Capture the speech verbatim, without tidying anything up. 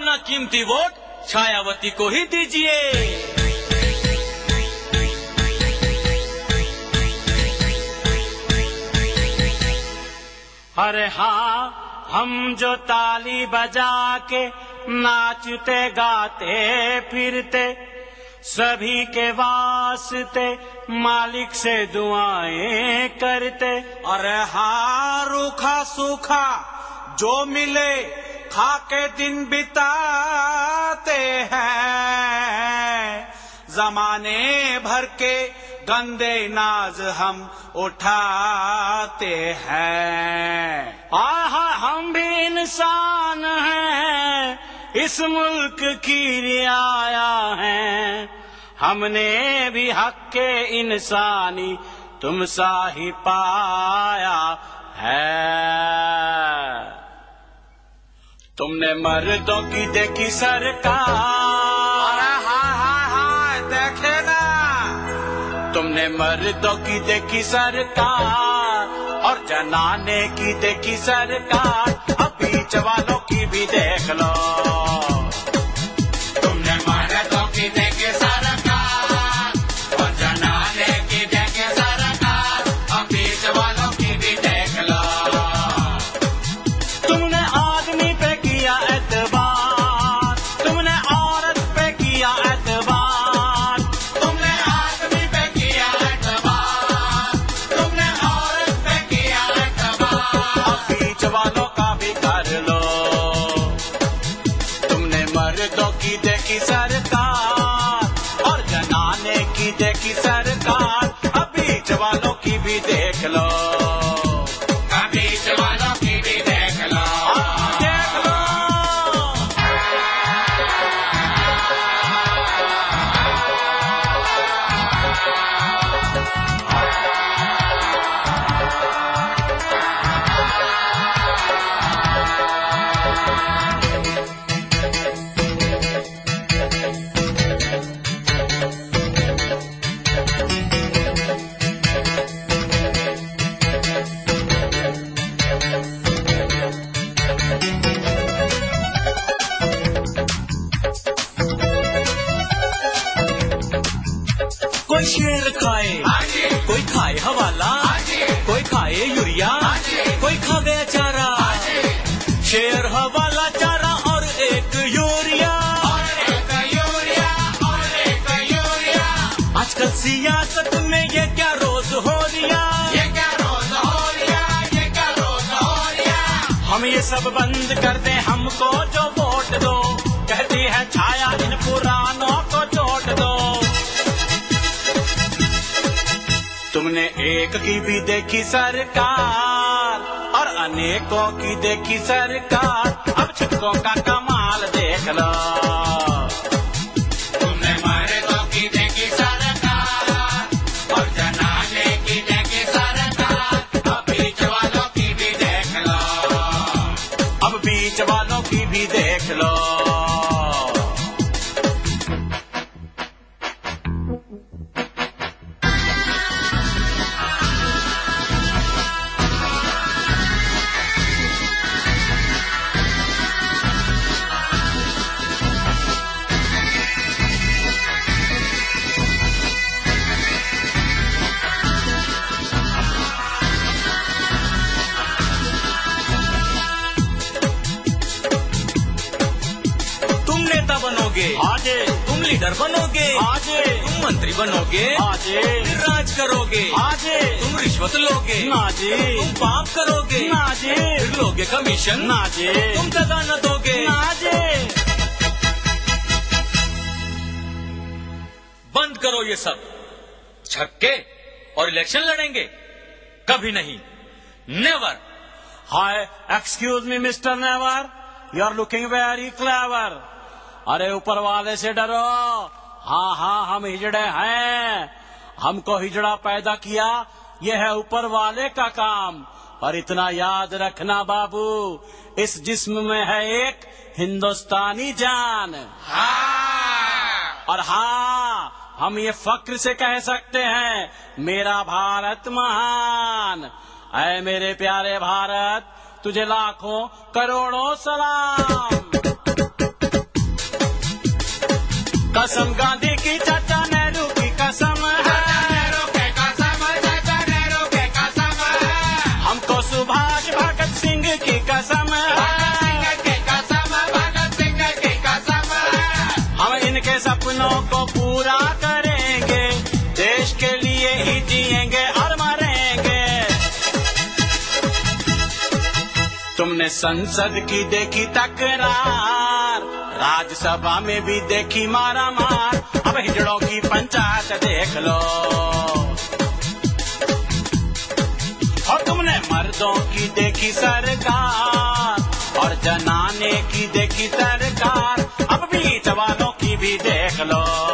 अपना कीमती वोट छायावती को ही दीजिए। अरे हाँ, हम जो ताली बजा के नाचते गाते फिरते, सभी के वास्ते मालिक से दुआएं करते। अरे हाँ, रूखा सूखा जो मिले खा के दिन बिताते हैं, जमाने भर के गंदे नाज हम उठाते हैं। आहा, हम भी इंसान हैं, इस मुल्क की रियाया हैं, हमने भी हक के इंसानी तुम सा ही पाया है। तुमने मर्दों की देखी सरकार, अरे हाँ हाँ हाँ देखे ना। तुमने मर्दों की देखी सरकार और जनाने की देखी सरकार, अब बीच वालों की भी देख लो। तुमने मर्दों की देखी सरकार और जनाने की देखी सरकार, अब बीच वालों की भी देख लो। तुमने आदमी पे किया एतबार, तुमने औरत पे किया एतबार, तुमने आदमी पे किया एतबार, तुमने औरत पे किया एतबार, अब बीच वालों का भी कर लो। तुमने मर्दों की देखी सरकार और जनाने की देखी सरकार, अब बीच वालों की भी देख लो। बीच वालों की भी देख लो। देख लो। कोई शेर खाए, कोई खाए हवाला, कोई खाए यूरिया, कोई खावे चारा। शेर हवाला चारा और एक यूरिया, आजकल सियासत में ये क्या रोज हो रिया, ये क्या रोज हो रिया, ये क्या रोज हो रिया। हम ये सब बंद कर दें, हमको जो वोट दो, कहती है छाया इन पुरानों को छोड़ दो। तुमने एक की भी देखी सरकार और अनेकों की देखी सरकार, अब छक्कों का कमाल देख लो। तुमने मर्दों की देखी सरकार और जनाने की देखी सरकार, अब बीच वालों की भी देख लो। अब बीच वालों की भी देख लो। बनोगे आजे, तुम लीडर बनोगे आजे, तुम मंत्री बनोगे आजे, फिर राज करोगे आजे, तुम रिश्वत लोगे नाजे, तुम पाप करोगे नाजे, फिर लोगे कमीशन नाजे, तुम सजा न दोगे नाजे। बंद करो ये सब छक्के और इलेक्शन लड़ेंगे, कभी नहीं, never. Hi, excuse me mister never, you are looking very clever. अरे ऊपर वाले से डरो। हाँ हाँ, हम हिजड़े हैं, हमको हिजड़ा पैदा किया, ये है ऊपर वाले का काम। और इतना याद रखना बाबू, इस जिस्म में है एक हिंदुस्तानी जान। हाँ। और हाँ, हम ये फक्र से कह सकते हैं, मेरा भारत महान। ऐ मेरे प्यारे भारत, तुझे लाखों करोड़ों सलाम। कसम गांधी की, चाचा नेहरू की कसम है, नेहरू के कसम, चाचा नेहरू के कसम है, हमको सुभाष भगत सिंह की कसम है, भगत सिंह की कसम, भगत सिंह की कसम है। हम इनके सपनों को पूरा करेंगे, देश के लिए ही जिएंगे और मरेंगे। तुमने संसद की देखी तकरार, राज्यसभा में भी देखी मारा मार, अब हिजड़ों की पंचायत देख लो। और तुमने मर्दों की देखी सरकार और जनाने की देखी सरकार, अब बीच वालों की भी देख लो।